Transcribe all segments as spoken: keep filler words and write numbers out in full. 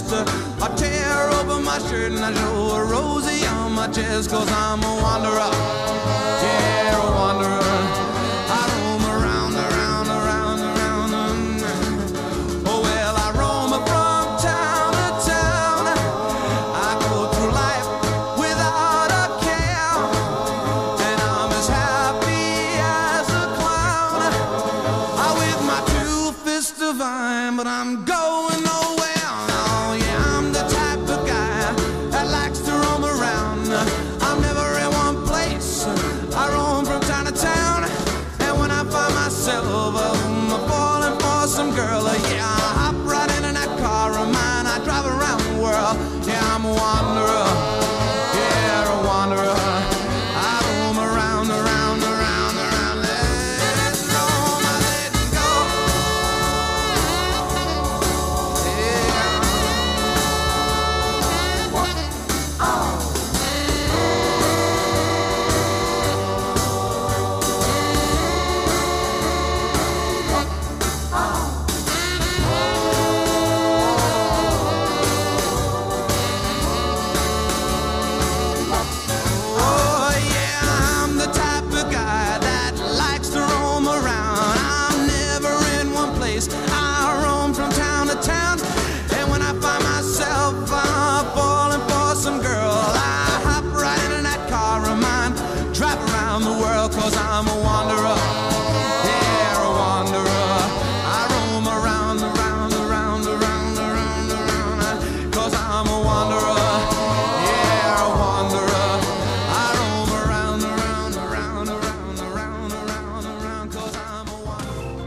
best. I tear open my shirt and I show a rosy on my chest, 'cause I'm a wanderer, yeah, a wanderer. I roam around, around, around, around. Oh well, I roam from town to town. I go through life without a care, and I'm as happy as a clown. I with my two fists divine, but I'm going nowhere. Oh yeah, I'm the type of guy that likes to roam around. I'm never in one place. I roam from town to town, and when I find myself um, falling for some girl, uh, yeah, I hop right into that car of mine. I drive around the world. Yeah, I'm a wanderer. Yeah, a wanderer. I roam around, around, around, around. Let go, my let go. Oh yeah, I'm the type of guy that likes to roam around. I'm never in one place. I roam from town to town, and when I find myself uh, falling for some girl, I hop right into that car of mine, drive around the world, 'cause I'm a wanderer. Yeah, a wanderer. I roam around, around, around, around, around, around, 'cause I'm a wanderer. Yeah, a wanderer. I roam around, around, around, around, around, around, around, 'cause I'm a wanderer.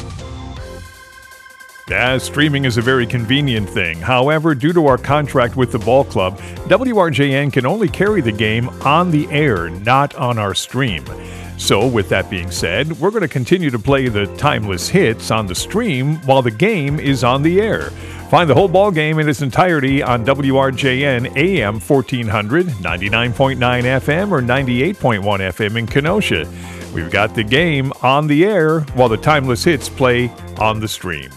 Yeah, streaming is a very convenient thing. However, due to our contract with the ball club, W R J N can only carry the game on the air, not on our stream. So, with that being said, we're going to continue to play the timeless hits on the stream while the game is on the air. Find the whole ball game in its entirety on W R J N A M fourteen hundred, ninety-nine point nine F M, or ninety-eight point one F M in Kenosha. We've got the game on the air while the timeless hits play on the stream.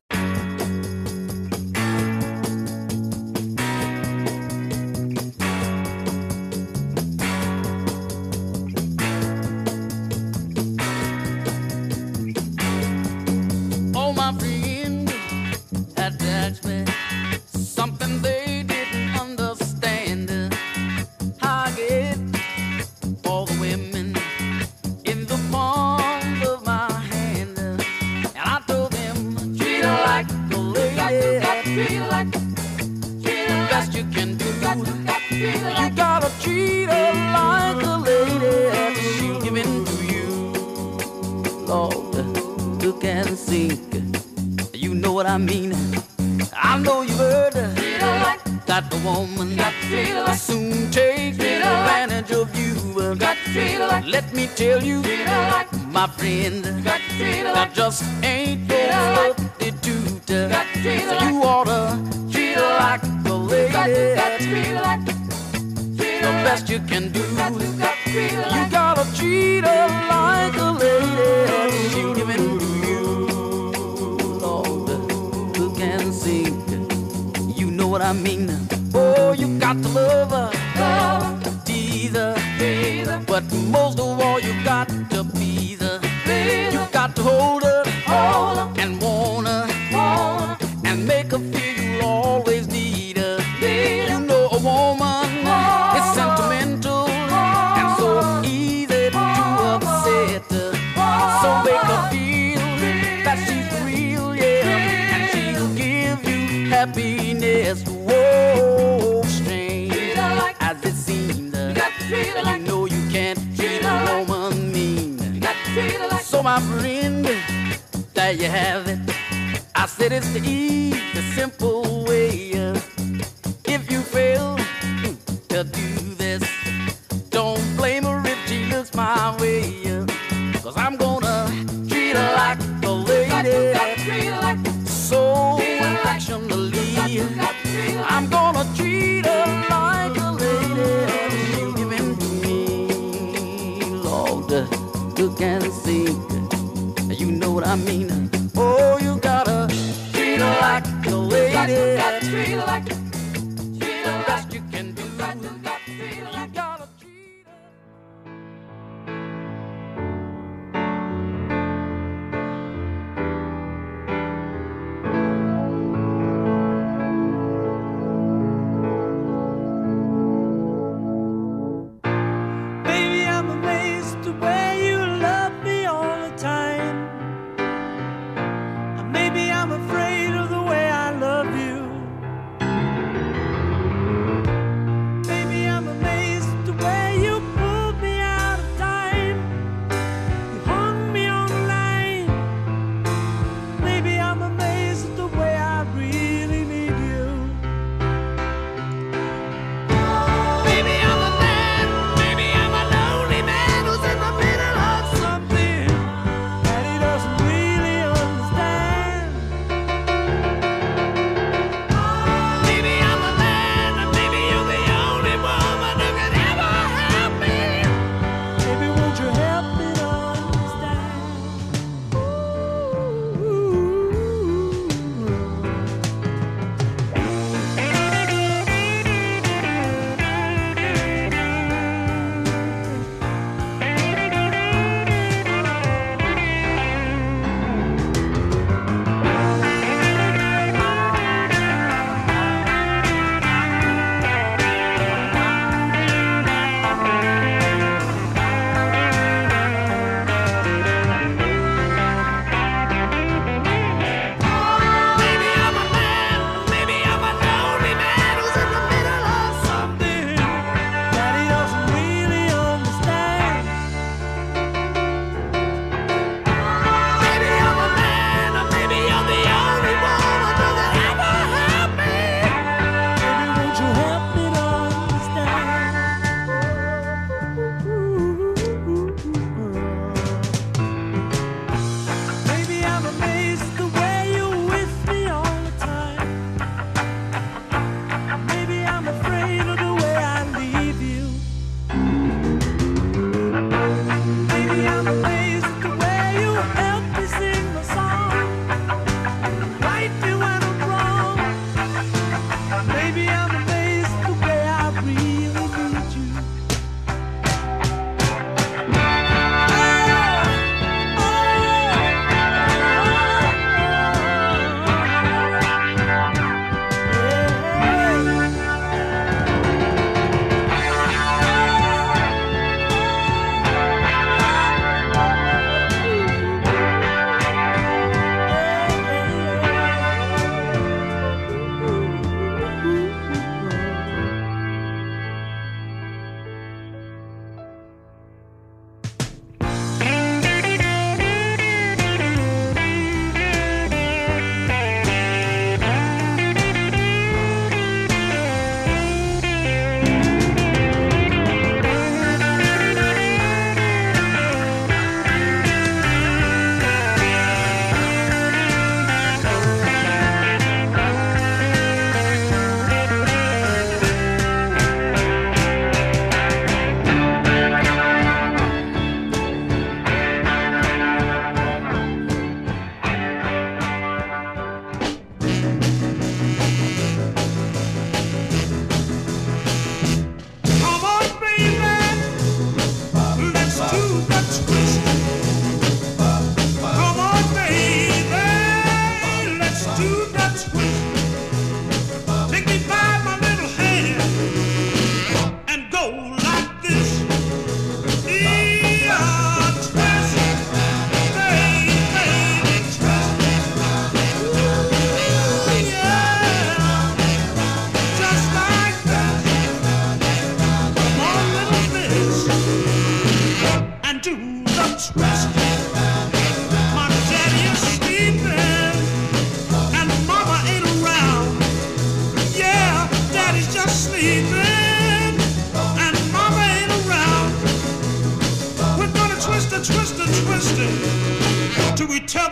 Oh, my friend had asked me something they didn't understand. How I get all the women in the palm of my hand. And I told them, treat her like a lady. Got to treat her like, treat her best you can do. You gotta treat her like a lady. She'll give in to you. Lord, look and sink. You know what I mean. I know you've heard that the woman will soon take advantage of you. Let me tell you, my friend, that just ain't no substitute. So you oughta treat her like a lady. The best you can do. You gotta treat her like a lady. She'll give in to you. Lord, look and sink. You know what I mean. Oh, you got to love her, tease her, but most of all, you got to please her. You got to hold her and want her and make her feel you'll always need her. You know a woman is sentimental and so easy to upset her. So make her feel that she's real, yeah, and she'll give you happiness. Whoa, strange as it seems, you know you can't treat a woman mean. So my friend, there you have it. I said it's the easy, simple way. If you fail to do this, don't blame her if she looks my way. 'Cause I'm gonna treat her like a lady, so affectionately. I'm gonna treat her like a lady. She'll give in to me. Lord, look and see. You know what I mean. Oh, you gotta treat her like a lady.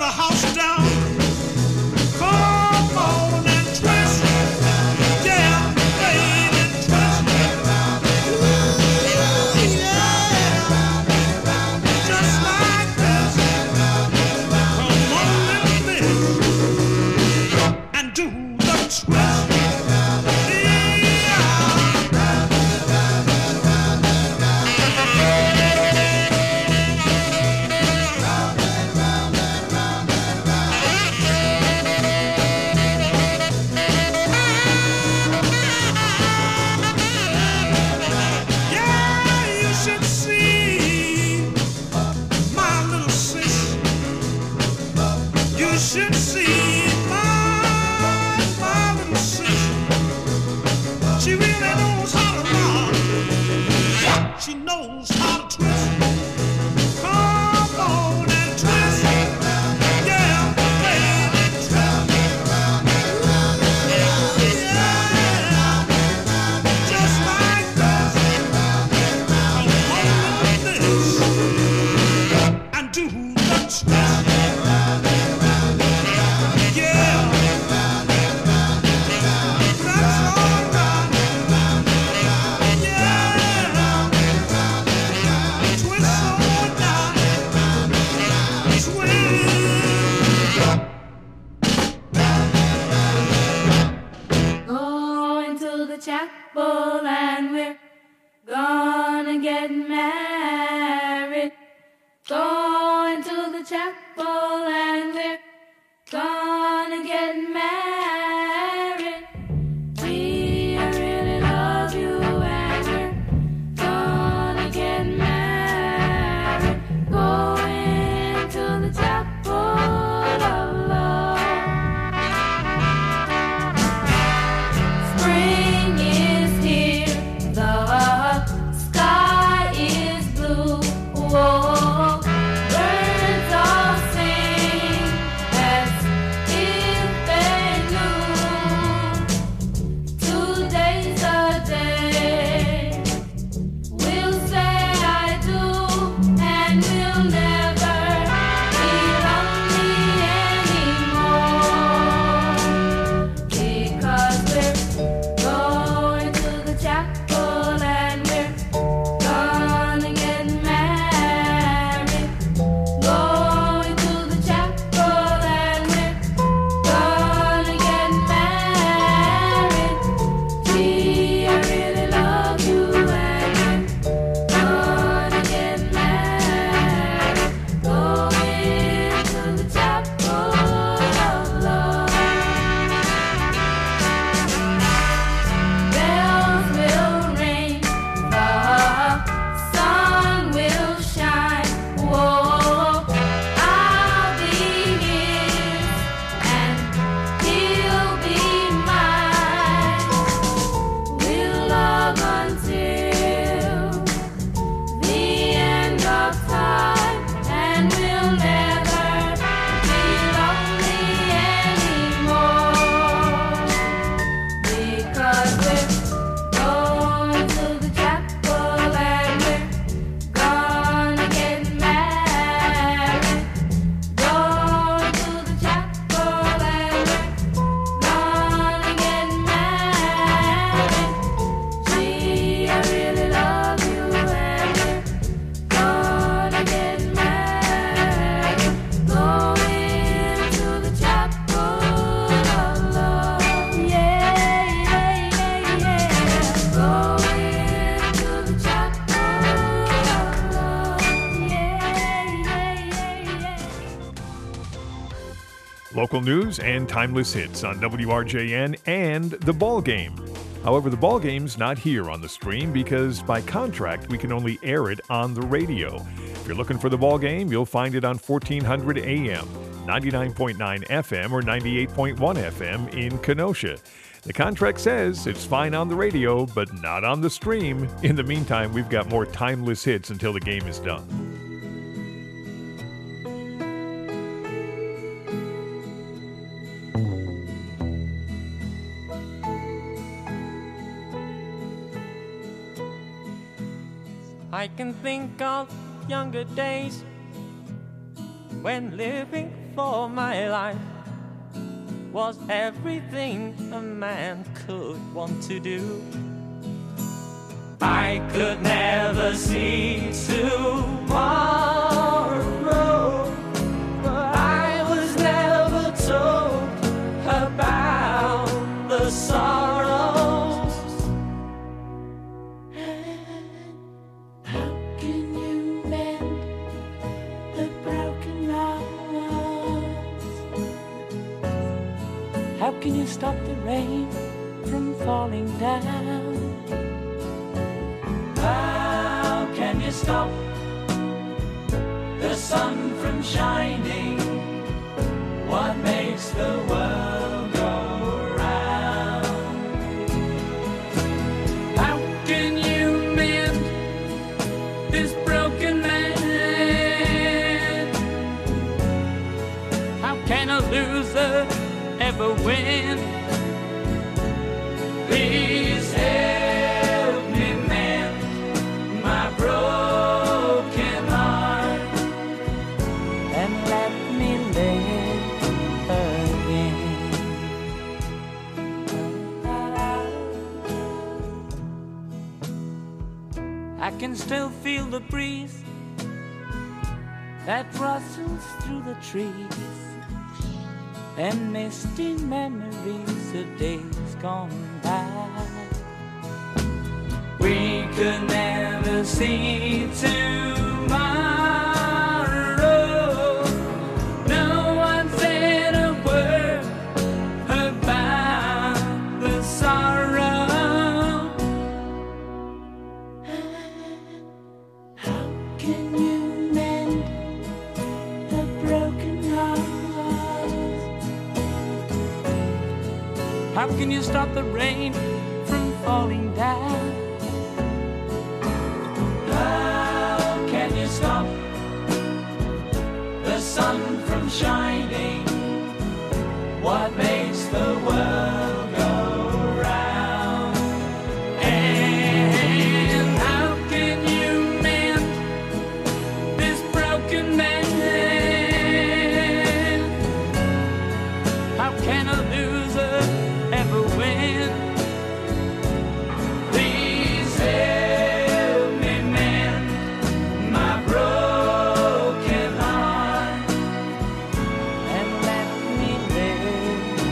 the house down. Come on and twist. Yeah, baby, twist. Ooh, yeah. Just like this. Come on, little miss, and do the twist. Should see my, my little sister. She really knows how to rock. She knows how to twist. Come on and twist. Yeah, baby, twist. Yeah, just like this. Come on, this, and do the twist. Chapel and we're gonna get married. Going to the chapel and we're gonna get married. We I really love you and we're gonna get married. Going to the chapel of love. Spring is here, the sky is blue. Whoa, birds all sing as if they knew. Today's a day we'll say I do, and we'll never be lonely anymore. Because we're going to the chapel and we're gonna get married. Going to the chapel and we're gonna get married. Gee, I really love you and we're gonna get married. Going to the chapel of love. Bells will ring, the sun will shine. Whoa, I'll be his and he'll be mine. We'll love until the end of time, and we'll never be lonely anymore. Because we're going to the chapel and we're gonna get married. Going to the chapel and we're gonna get married. Gee, I really love you and we're gonna get married. Going to the chapel of love. Yeah, yeah, yeah, yeah. Going to the chapel of love. Yeah, yeah, yeah, yeah. Local news and timeless hits on W R J N and The Ball Game. However, The Ball Game's not here on the stream because by contract we can only air it on the radio. If you're looking for The Ball Game, you'll find it on fourteen hundred A M, ninety-nine point nine F M or ninety-eight point one F M in Kenosha. The contract says it's fine on the radio, but not on the stream. In the meantime, we've got more timeless hits until the game is done. I can think of younger days when living for my life was everything a man could want to do. I could never see tomorrow, but I was never told about the sorrows. How can you mend the broken hearts? How can you stop the rain from falling down? How can you stop the sun from shining? What makes the world go round? How can you mend this broken man? How can a loser ever win? Please help me mend my broken heart and let me live again. I can still feel the breeze that rustles through the trees and misty memories of days gone by. We could never see tomorrow. No one said a word about the sorrow. How can you mend the broken hearts? How can you stop the rain from falling down? How can you stop the sun from shining? What makes the world go round? And how can you mend this broken man? How can a loser ever win? Please help me mend my broken heart and let me live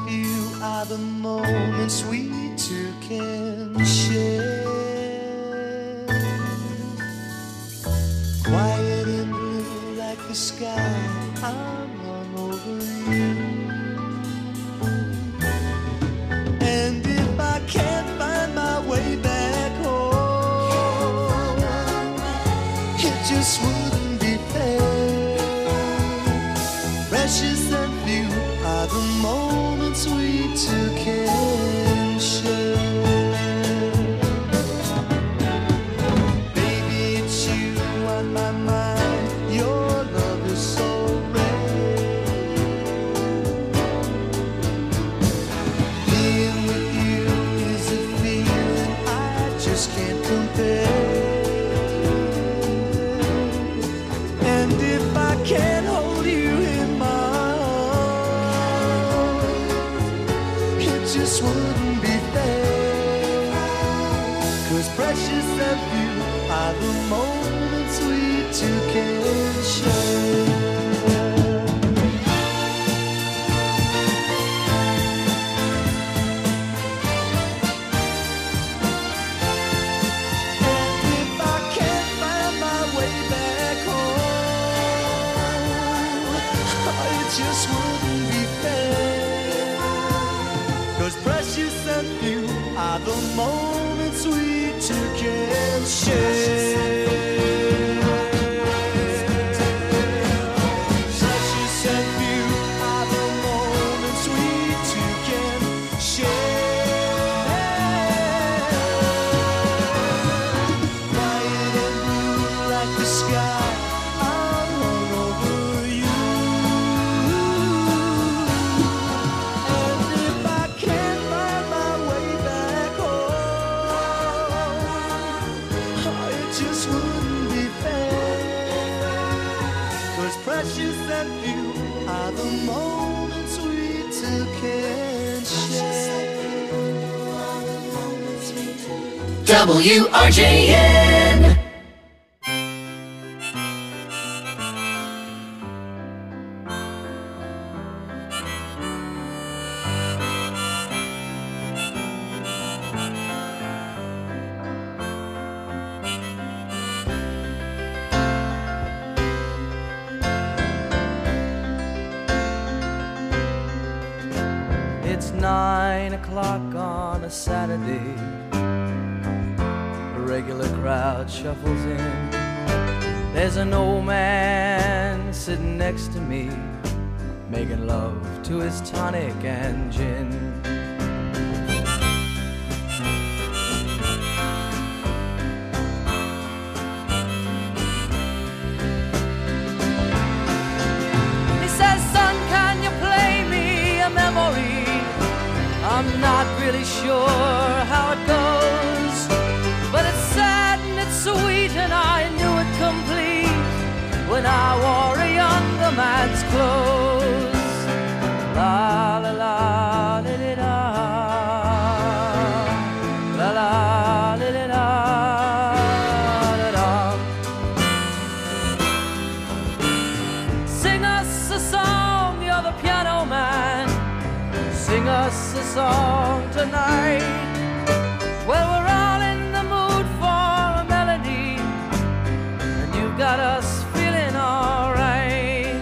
few are the moments we two can share. Quiet and blue like the sky, I'm all over you. And if I can't find my way back home, it just wouldn't be fair. Precious and few are the moments we two can share. Baby, it's you on my mind. Your love is so rare. Being with you is a feeling I just can't compare. And if I can't hold you in my arms, it just wouldn't be fair. 'Cause precious and few are the moments we two can share. If I can't find my way back home, it just wouldn't be fair. 'Cause precious and few are the moments we two can share. Precious and few are the moments we two can share. Quiet and blue like the sky, I'm all over you. And if I can't find my way back home, it just wouldn't be fair. 'Cause precious and few are the moments we two can share. W R J N. It's nine o'clock on a Saturday. The regular crowd shuffles in. There's an old man sitting next to me, making love to his tonic and gin. He says, "Son, can you play me a memory? I'm not really sure how it goes, but it's sad and it's sweet, and I knew it complete when I wore a younger man's clothes." La la la li, li, la la la li, li, la la la. Sing us a song, you're the piano man. Sing us a song tonight. Well, we're all in the mood for a melody, and you've got us feeling alright.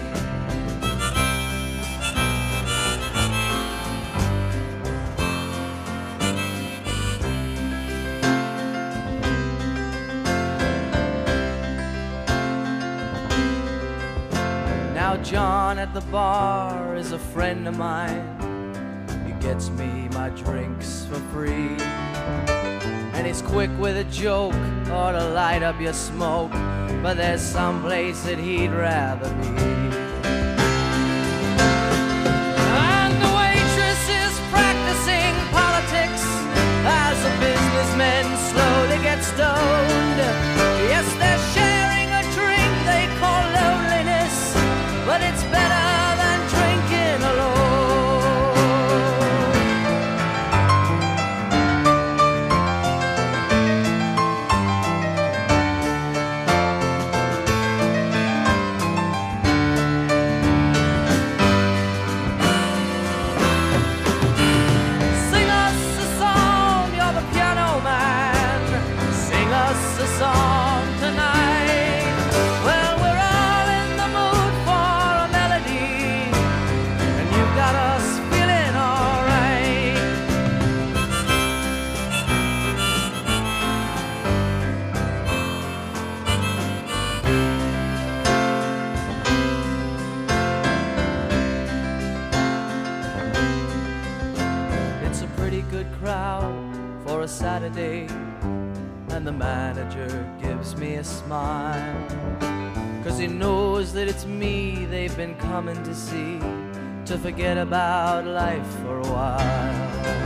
Now John at the bar is a friend of mine. Gets me my drinks for free, and he's quick with a joke or to light up your smoke, but there's some place that he'd rather be. And the waitress is practicing politics as the businessmen slowly get stoned. Yes, they're sharing a drink they call loneliness, but it's better than drinking alone. crowd for a Saturday, and the manager gives me a smile, 'cause he knows that it's me they've been coming to see, to forget about life for a while.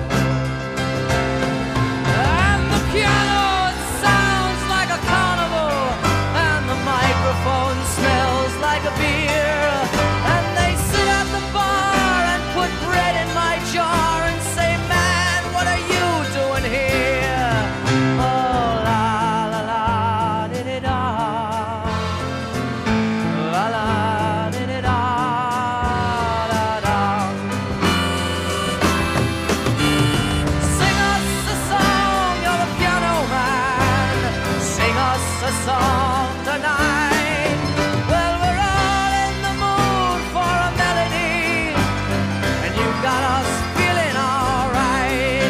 And the piano, it sounds like a carnival, and the microphone smells like a beer, and they sit at the bar and put bread in my jar and say, man, what are you doing here? Oh, la la la, di-di-da, la la, di-di-da, da-da. Sing us a song, you're the piano man. Sing us a song tonight. Well, we're all in the mood for a melody, and you got us feeling all right.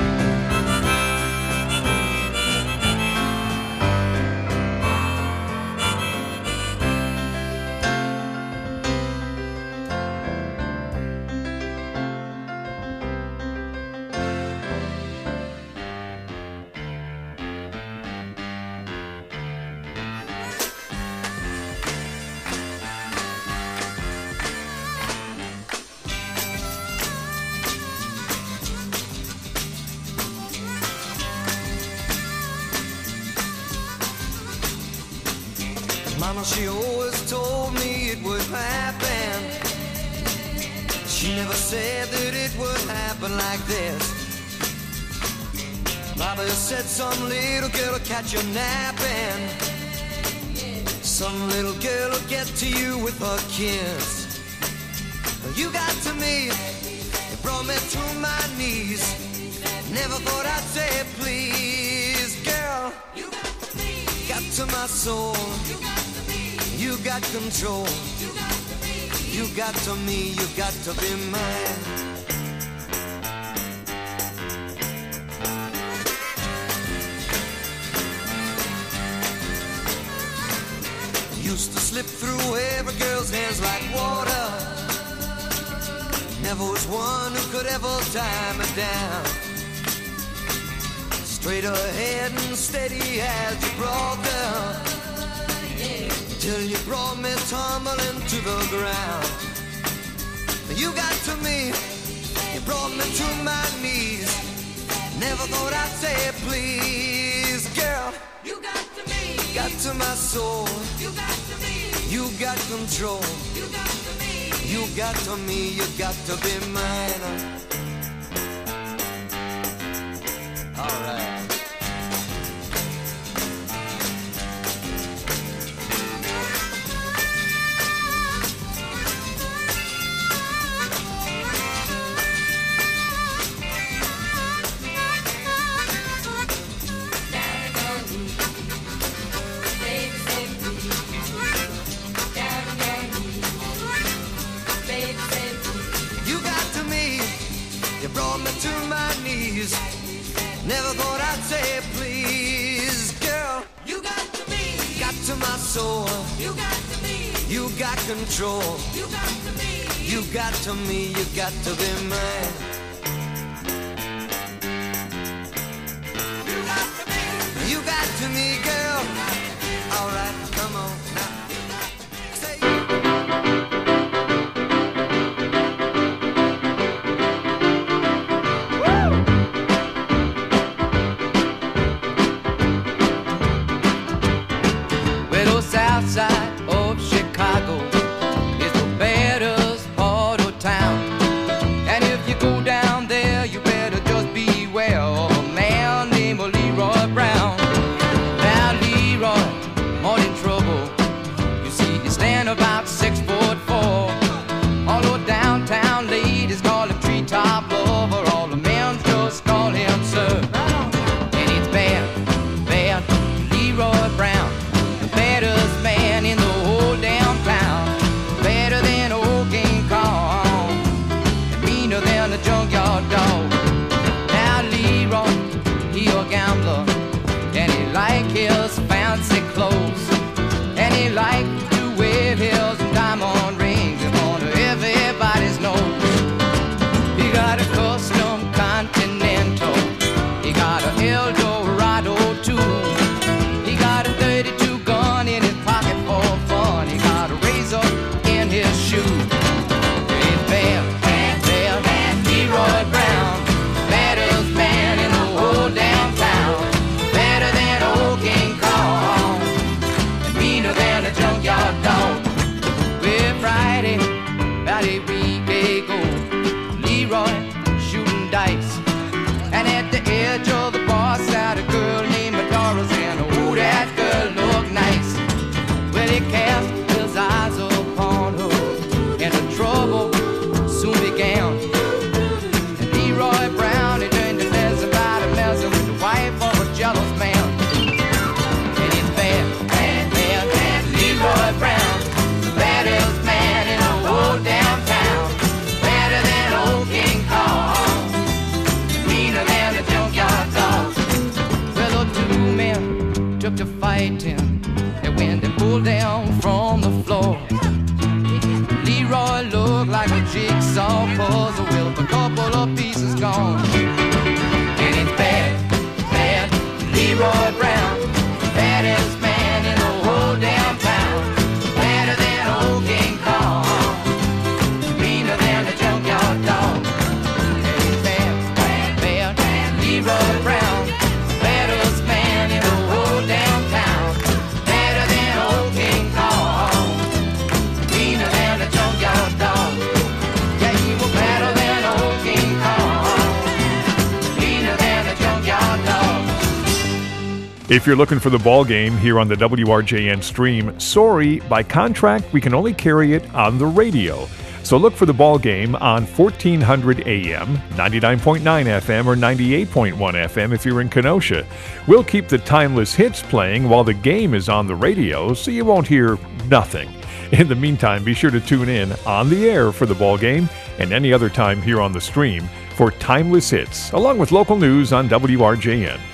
Mama, she always told me it would happen. She never said that it would happen like this. Baba said some little girl will catch you napping. Some little girl will get to you with her kiss. You got to me, it brought me to my knees. Never thought I'd say please, girl. You got to me, got to my soul. You got to me, you got control. You got to me, you got to me, you got to be mine. Used to slip through every girl's hands like water. Never was one who could ever tie me down. Straight ahead and steady as you brought down, till you brought me tumbling to the ground. You got to me, you brought me to my knees. Never thought I'd say please, girl. You got to me, got to my soul. You got to me, you got control. You got to me, you got to me, you got to be mine. All right. Brought me to my knees. Never thought I'd say please, girl. You got to me, got to my soul. You got to me, you got control. You got to me, you got to me, you got to be mine. You got to me, you got to me, girl. All right, come on now. Say outside of Chicago is the baddest part of town. And if you go down there, you better just beware of a man named Leroy Brown. Now Leroy, more in trouble. You see, he stand about six foot four. All the downtown ladies call him treetop lover. All the men just call him sir. And it's bad, bad Leroy Brown, the baddest man in the whole damn town. Better than old King Kong, and meaner than a junkyard dog. dice. And at the edge of the bar sat a girl named Doris, and oh, that girl looked nice. Well, he cast his eyes upon her, and the trouble soon began. And Leroy Brown, he learned to mess about and messing with the wife of a jealous man. And he's bad, bad, bad, bad. Leroy Brown, the baddest man in the whole damn town. Better than old King Kong, meaner than a junkyard dog. Well, the two men took to fighting, and when they pulled down from the floor, Leroy looked like a jigsaw puzzle with a couple of pieces gone. And it's bad, bad, Leroy Brown, baddest man in the whole damn town. Better than old King Kong, meaner than a junkyard dog. And it's bad, bad, bad, Leroy Brown, baddest man in the whole damn town. Better than old King Kong, meaner than a junkyard dog. Yeah, he was better than old King Kong, meaner than a junkyard dog. If you're looking for the ball game here on the W R J N stream, sorry, by contract we can only carry it on the radio. So look for the ball game on fourteen hundred A M, ninety-nine point nine F M, or ninety-eight point one F M if you're in Kenosha. We'll keep the timeless hits playing while the game is on the radio, so you won't hear nothing. In the meantime, be sure to tune in on the air for the ball game and any other time here on the stream for timeless hits, along with local news on W R J N.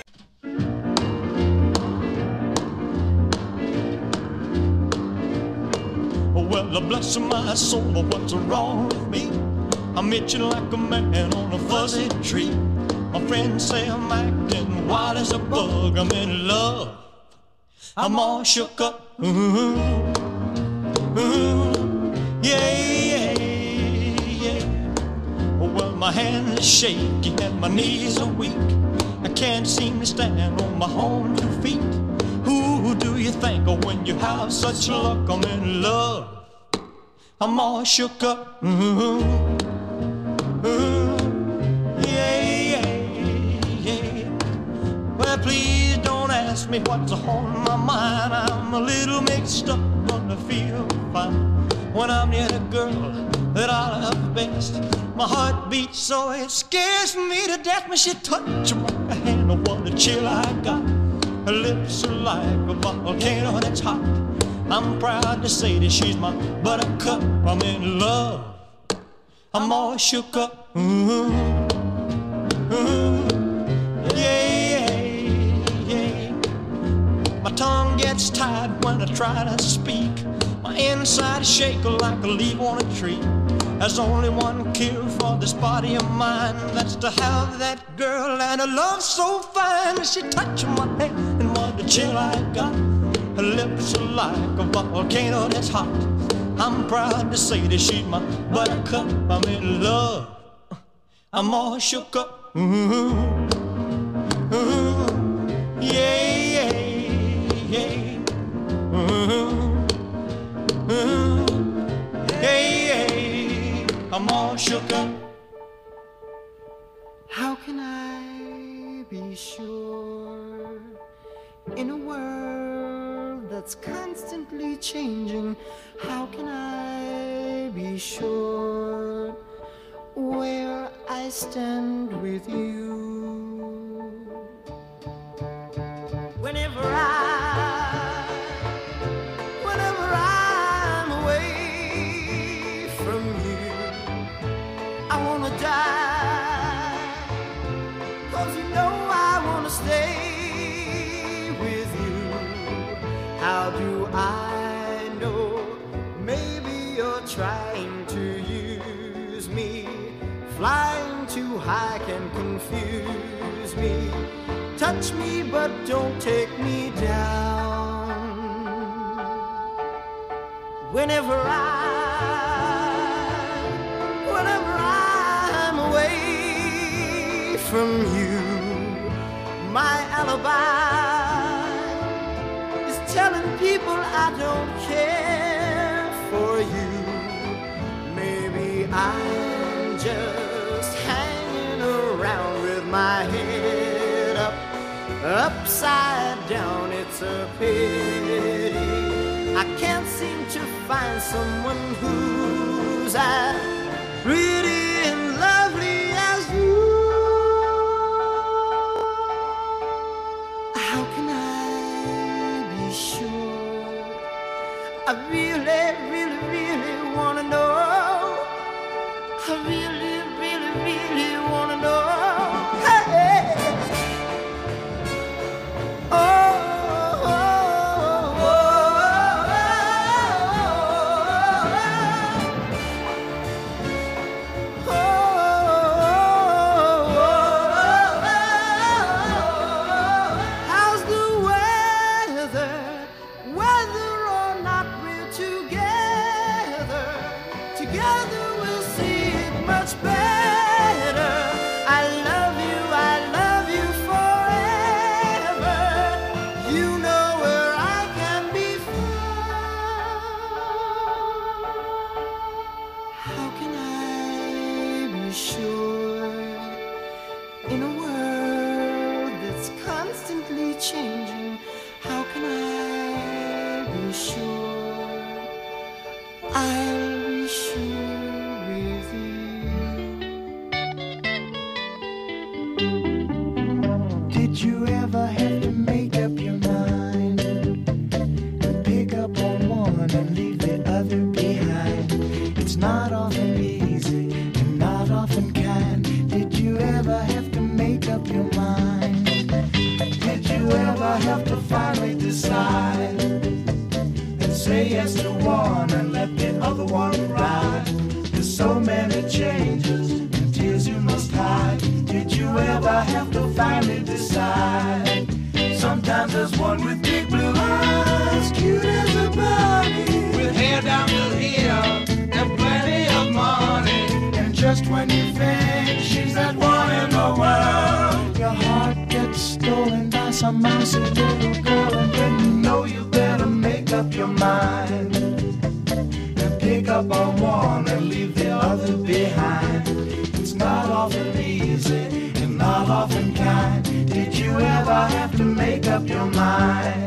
Well, bless my soul, what's wrong with me? I'm itching like a man on a fuzzy tree. My friends say I'm acting wild as a bug. I'm in love, I'm all shook up. Ooh, ooh, yeah, yeah, yeah. Well, my hands are shaky and my knees are weak. I can't seem to stand on my own two feet. Who do you think of when you have such luck? I'm in love, I'm all shook up. Ooh, ooh, yeah, yeah, yeah. Well, please don't ask me what's on my mind. I'm a little mixed up, but I feel fine when I'm near the girl that I love best. My heart beats so it scares me to death when she touches my hand. Oh, what a chill I got. Her lips are like a volcano that's hot. I'm proud to say that she's my buttercup. I'm in love, I'm all shook up. Ooh, ooh, yeah, yeah. My tongue gets tied when I try to speak. My inside shake like a leaf on a tree. There's only one cure for this body of mine, that's to have that girl and a love so fine. She touched my hand and what a chill I got. Her lips are like a volcano that's hot. I'm proud to say that she's my buttercup. I'm in love, I'm all shook up. Ooh, ooh, yeah, yeah, yeah. Ooh, ooh, yeah, yeah. I'm all shook up. How can I be sure in a world that's constantly changing? How can I be sure where I stand with you? Whenever I, whenever I'm away from you, I wanna die, 'cause you know I wanna stay with you. How do I know? Maybe you're trying to use me. Flying too high can confuse me. Touch me but don't take me down. Whenever I, whenever I'm away from you, my alibi is telling people I don't care for you. Maybe I'm just hanging around my head up, upside down. It's a pity I can't seem to find someone who's as pretty and lovely as you. How can I be sure? I really, really, really wanna know. I really, really, really wanna know. Hey. Oh, oh, oh, oh, oh, oh, oh. How's the weather? Whether or not we're together, together we'll see it much better. I love you, I love you forever. You know where I can be found. How can I be sure in a world that's constantly changing? How can I be sure? I'll be sure with you. Did you ever have to make up your mind and pick up on one and leave the other behind? It's not often easy and not often kind. Did you ever have to make up your mind? Did you ever have to finally decide and say yes to one and let the other one ride? There's so many changes and tears you must hide. Did you ever have to finally decide? Sometimes there's one with big blue eyes, cute as a bunny, with hair down to here and plenty of money. And just when you think she's that one in the world, your heart gets stolen by some mousy little girl. And then you know you better make up your mind and pick up on one and leave the other behind. It's not often easy and not often kind. Did you ever have to make up your mind?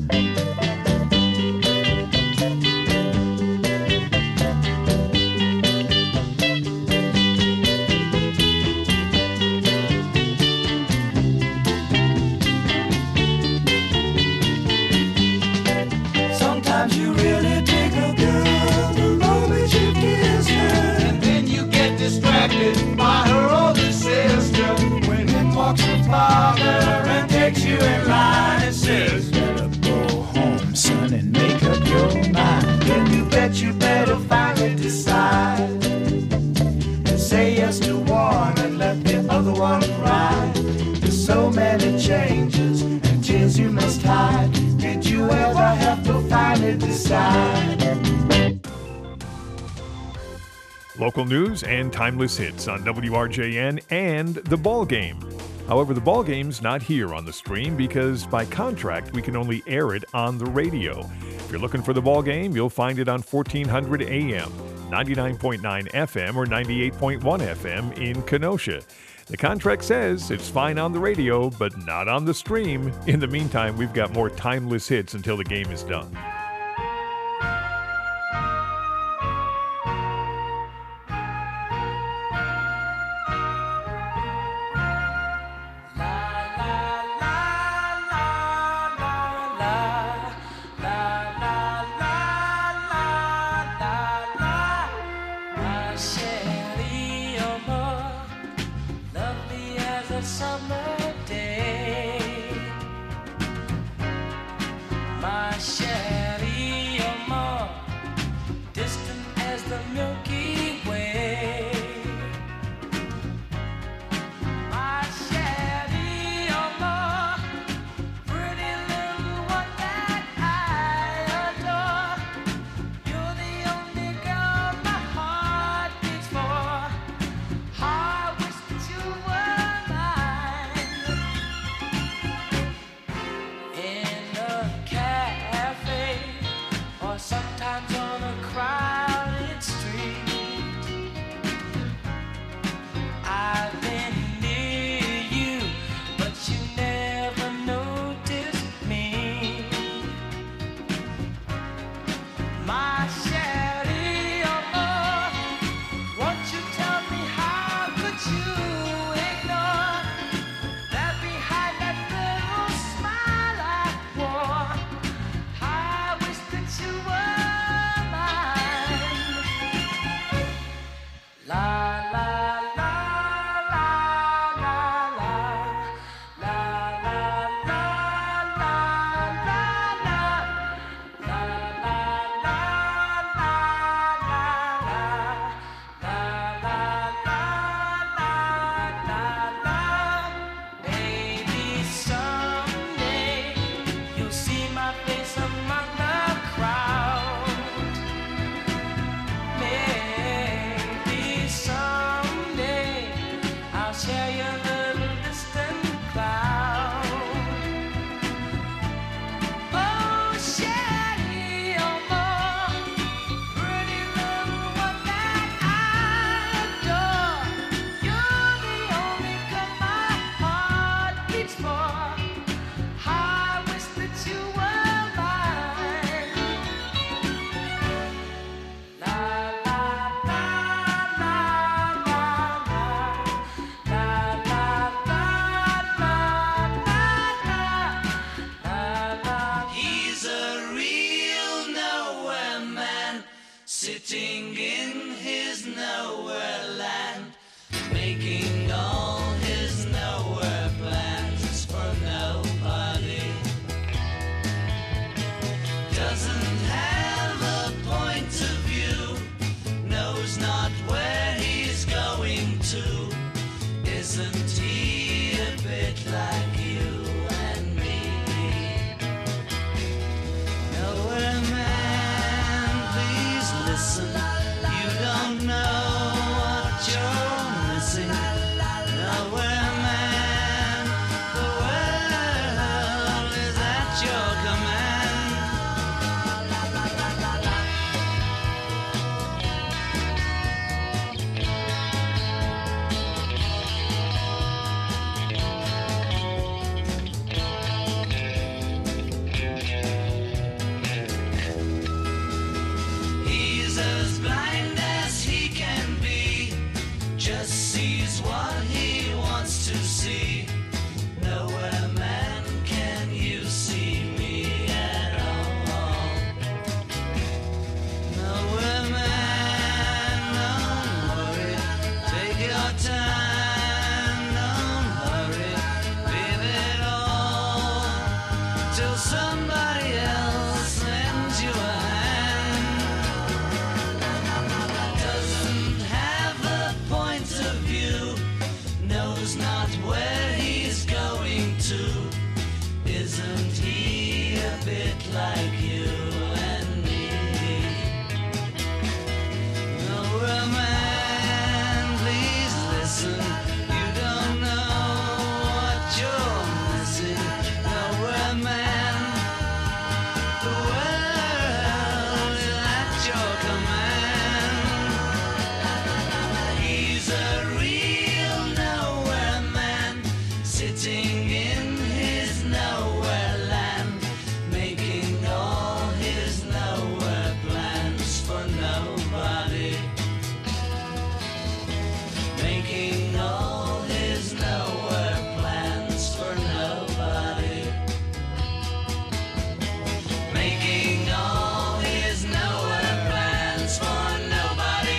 Sometimes you really dig a girl the moment you kiss her, and then you get distracted by her older sister. When in walks her father and takes you in line and says, better go home, son, and make up your mind. Then you bet you better finally decide and say yes to one and let the other one ride. There's so many changes and tears you must hide. Did you ever have to finally decide? Local news and timeless hits on W R J N and The Ball Game. However, The Ball Game's not here on the stream because by contract we can only air it on the radio. If you're looking for The Ball Game, you'll find it on fourteen hundred A M, ninety-nine point nine F M, or ninety-eight point one F M in Kenosha. The contract says it's fine on the radio, but not on the stream. In the meantime, we've got more timeless hits until the game is done. Summer day, my Shelly, you're more distant as the Milky Way. My Shelly, you're more pretty little one that I adore. You're the only girl my heart beats for. I wish that you were mine. a little distant cloud. Oh, Shaggy, oh, more pretty little one that I adore. You're the only girl my heart beats for. I wish that you were mine. La la la la la la la la la. He's a real nowhere man, sitting in his nowhere land, making all his nowhere plans for nobody. Doesn't have a point of view, knows not where he's going to. Isn't he a bit like you and me? Nowhere man, please listen. You don't know what you're missing. Nowhere man, the world is at your command. He's as blind as he can be, just sees what he wants to see. Nowhere man, can you see me at all? Nowhere man, don't worry, take your time, don't hurry, leave it all till somebody else lends you a hand. Doesn't have a point of view, knows not where he's going to. Isn't he a bit like you and me? Nowhere man, please listen. You don't know what you're missing. Nowhere man, the world is at your command. He's a real nowhere man, sitting in his nowhere land, making all his nowhere plans for nobody. Making all his nowhere plans for nobody. Making all his nowhere plans for nobody.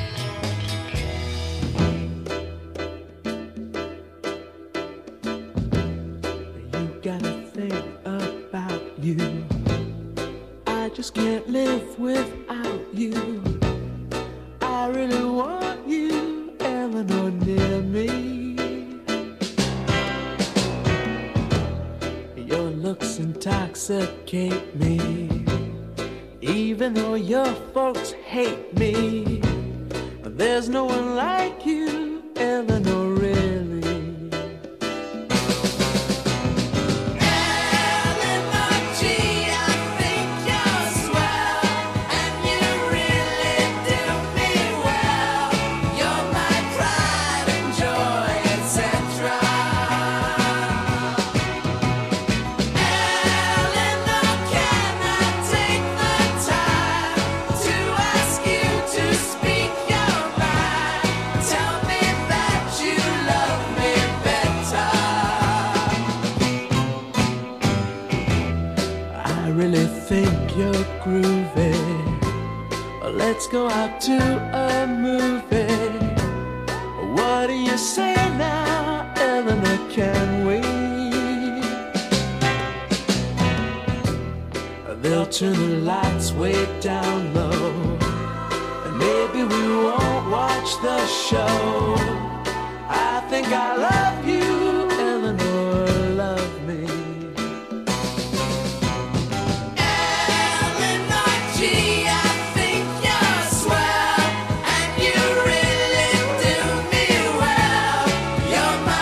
You gotta think about you. I just can't live without you. I really want you, Eleanor, near me. Your looks intoxicate me, even though your folks hate me. There's no one like you, Eleanor, really. Eleanor G, I think you're swell, and you really do me well. You're my pride and joy, et cetera. Eleanor, can I take the time to ask you to speak your mind? Tell me that you love me better. I really think you're groovy. Let's go out to a movie. What do you say now, Eleanor? Can we? They'll turn the lights way down low, and maybe we won't watch the show. I think I love you, Eleanor, love me. Eleanor G, I think you're swell, and you really do me well. You're my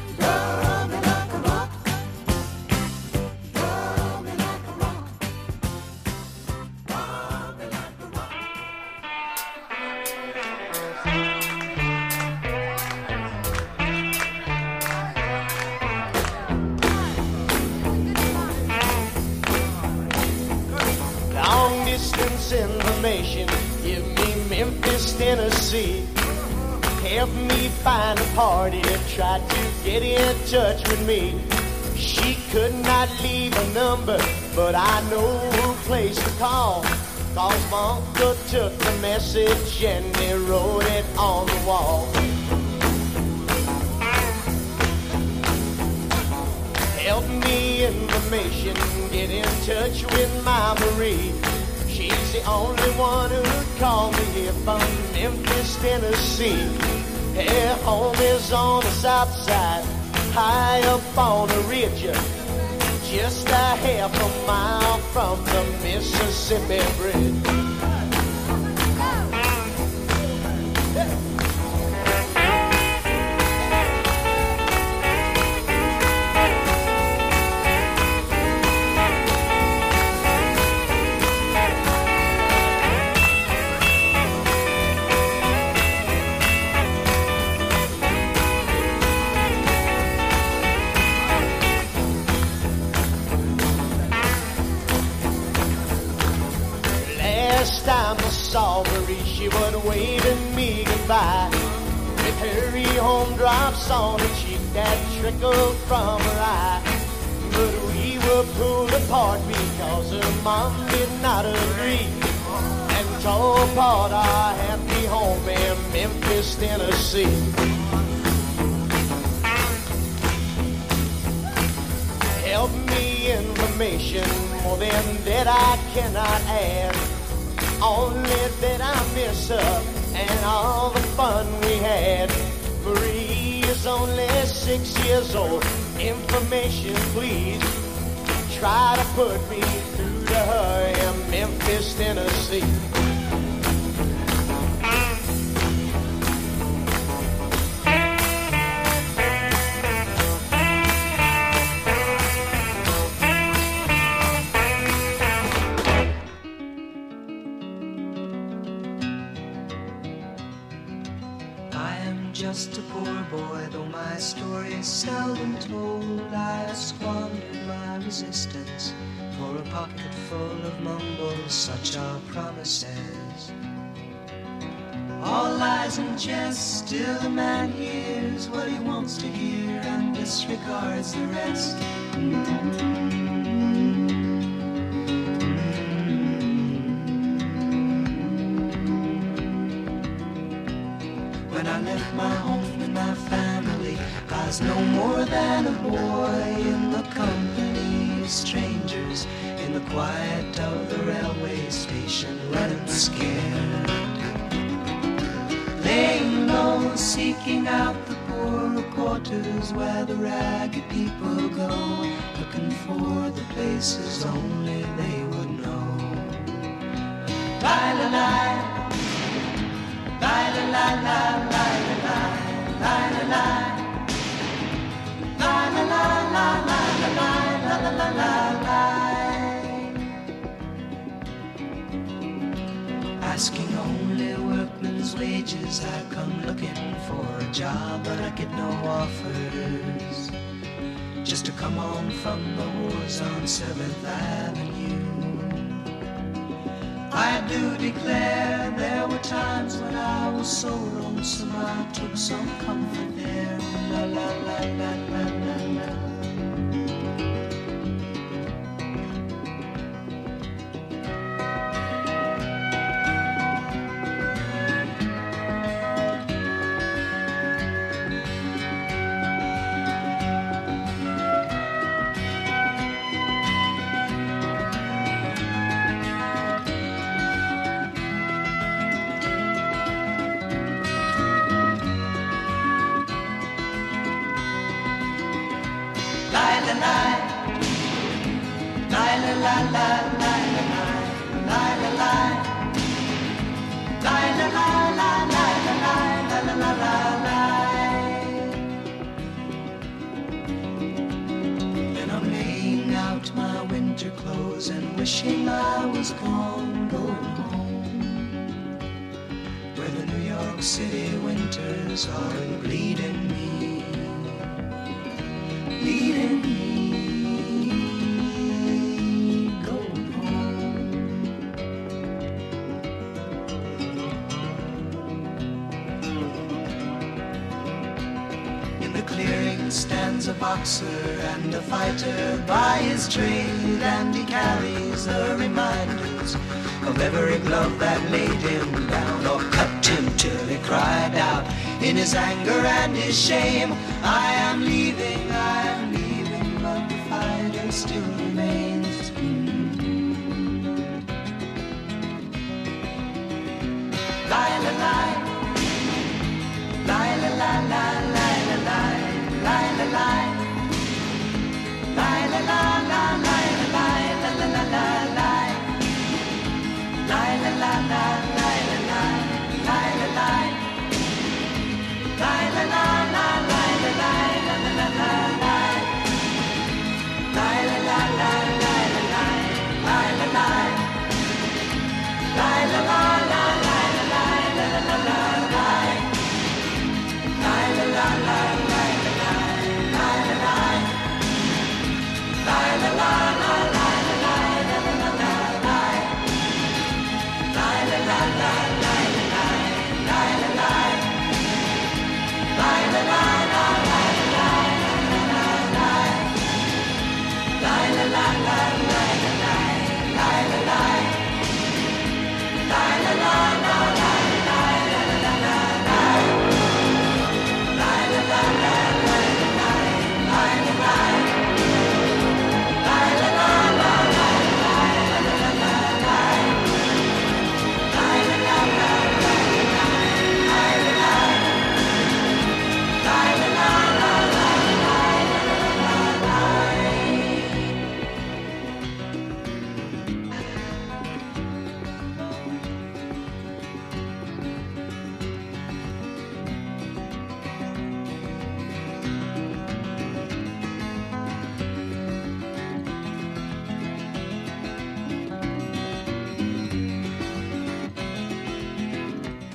Roll me like a rock. Roll me like a rock. Roll me like a rock. Long distance information, give me Memphis, Tennessee. Help me find a party that tried to get in touch with me. She could not leave a number, but I know who place to call. Cause my uncle took the message and he wrote it on the wall. Help me information, get in touch with my Marie. She's the only one who called me here from Memphis, Tennessee. Her home is on the south side, high up on the ridge, just a half a mile from the Mississippi Bridge. Last time I saw Marie, she was waving me goodbye. With hurry home drops on her cheek that trickled from her eye. But we were pulled apart because her mom did not agree, and tore apart our happy home in Memphis, Tennessee. Help me in the information, more than that I cannot add. Only that I miss her and all the fun we had. Marie is only six years old. Information, please. Try to put me through to her in Memphis, Tennessee. Just a poor boy, though my story is seldom told. I squandered my resistance for a pocket full of mumbles, such are promises. All lies and jest, still a man hears what he wants to hear and disregards the rest. When I left my home and my family, I was no more than a boy in the company of strangers, in the quiet of the railway station, running scared. Laying low, seeking out the poorer quarters where the ragged people go, looking for the places only they would know. La la la. La la la la la la la la la la la la la la la la la. Asking only workmen's wages, I come looking for a job, but I get no offers. Just to come home from the wars on Seventh Avenue. I do declare there were times when I was so lonesome I took some comfort there. La la la la la la la. Wishing I was gone, going home, where the New York City winters are bleeding me, bleeding me, going home. In the clearing stands a boxer and a fighter by his trade, and he carries the reminders of every glove that laid him down or cut him till he cried out in his anger and his shame, I am leaving, I am leaving, but the fighter still remains. La la la, la la la la la la la la la. La la la la la la la la la la la. La la la la la la la la la la. La la la la la la la la la la la. La la la la la la la la la la. La la la la la la la la la la.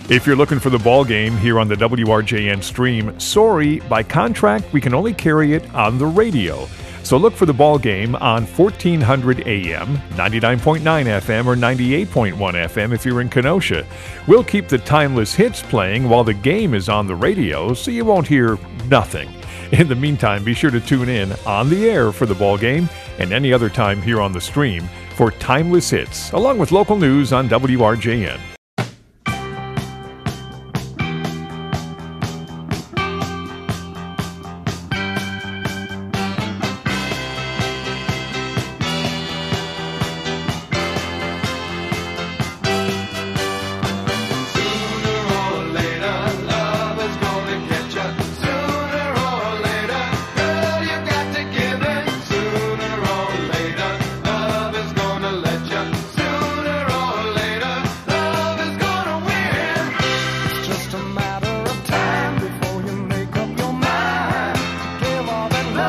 If you're looking for the ball game here on the W R J N stream, sorry, by contract, we can only carry it on the radio. So look for the ball game on fourteen hundred A M, ninety-nine point nine F M, or ninety-eight point one F M if you're in Kenosha. We'll keep the timeless hits playing while the game is on the radio, so you won't hear nothing. In the meantime, be sure to tune in on the air for the ball game and any other time here on the stream for timeless hits, along with local news on W R J N.